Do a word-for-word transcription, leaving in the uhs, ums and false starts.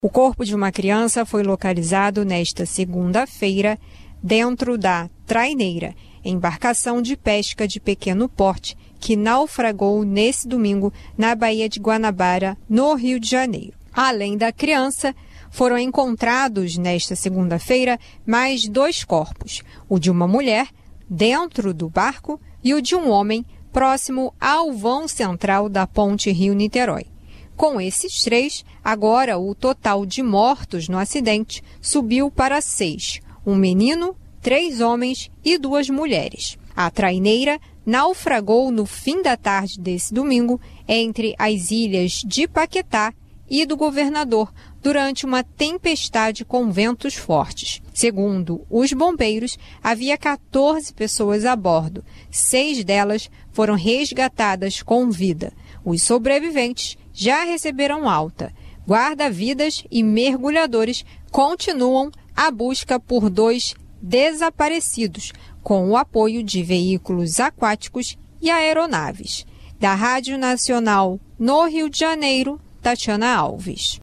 O corpo de uma criança foi localizado nesta segunda-feira dentro da traineira, embarcação de pesca de pequeno porte que naufragou nesse domingo na Baía de Guanabara, no Rio de Janeiro. Além da criança, foram encontrados nesta segunda-feira mais dois corpos, o de uma mulher dentro do barco e o de um homem próximo ao vão central da ponte Rio-Niterói. Com esses três, agora o total de mortos no acidente subiu para seis, um menino, três homens e duas mulheres. A traineira naufragou no fim da tarde desse domingo entre as ilhas de Paquetá e do Governador durante uma tempestade com ventos fortes. Segundo os bombeiros, havia quatorze pessoas a bordo. Seis delas foram resgatadas com vida. Os sobreviventes já receberam alta. Guarda-vidas e mergulhadores continuam a busca por dois desaparecidos, com o apoio de veículos aquáticos e aeronaves. Da Rádio Nacional no Rio de Janeiro, Tatiana Alves.